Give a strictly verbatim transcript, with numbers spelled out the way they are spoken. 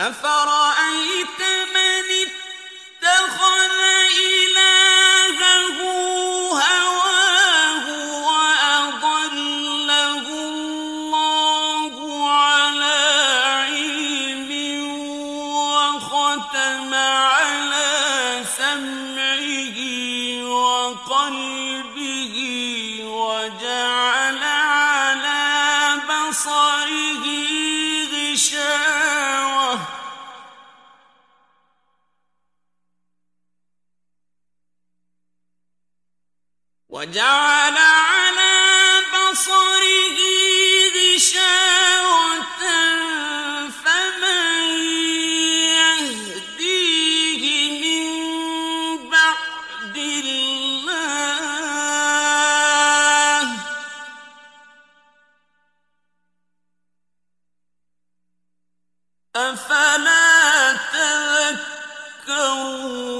أَفَرَأَيْتَ مَنِ اتَّخَذَ إِلَٰهَهُ هَوَاهُ وَأَضَلَّهُ اللَّهُ عَلَىٰ عِلْمٍ وَخَتَمَ عَلَىٰ سَمْعِهِ وَقَلْبِهِ وَجَعَلَ عَلَىٰ بَصَرِهِ غِشَاوَةً وَجَعَلَ عَلَىٰ بَصَرِهِ غِشَاوَةً فَمَن يَهْدِيهِ مِن بَعْدِ اللَّهِ ۚ أَفَلَا تَذَكَّرُونَ